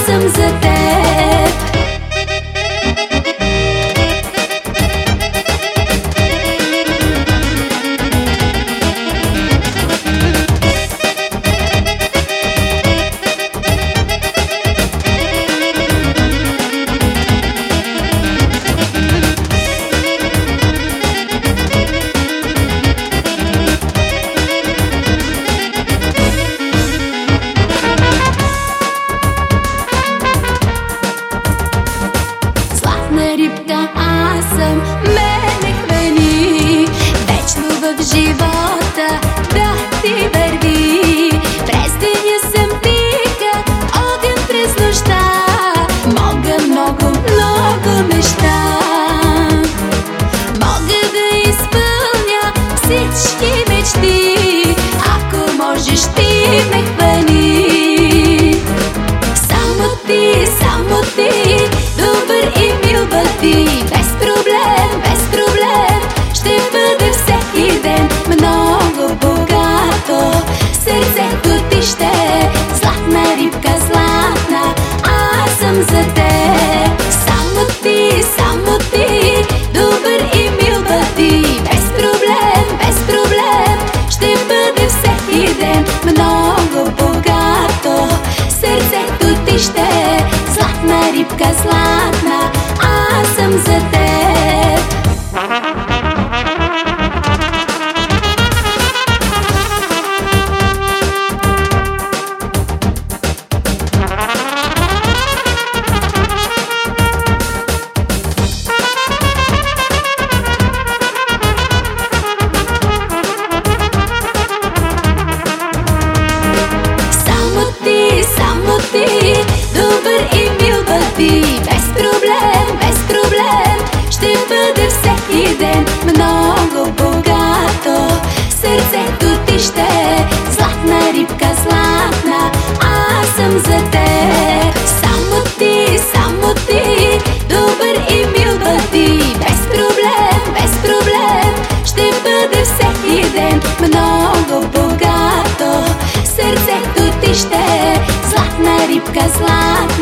съм за теб. Рибка, аз съм, мене хвани, вечно в живота да ти върви. През деня съм тиха, огън през нощта, мога много, много неща. Мога да изпълня всички мечти, ако можеш ти ме хвани. Само ти, добър и мил бъди. Без проблем, ще бъде всеки ден много богато. Сърцето ти ще е златна рибка, златна, аз съм за теб. Само ти, добър и мил бъди. Без проблем, ще бъде всеки ден много богато. Сърцето ти ще е златна рибка, златна, аз съм за теб. Само ти, добър и мил бъди. Без проблем, ще бъде всеки ден много богато. Сърцето ти ще е златна рибка, златна, аз съм за теб. Само ти, добър и мил бъди. Без проблем, ще бъде всеки ден много богато. Сърцето ти ще е златна рибка, златна.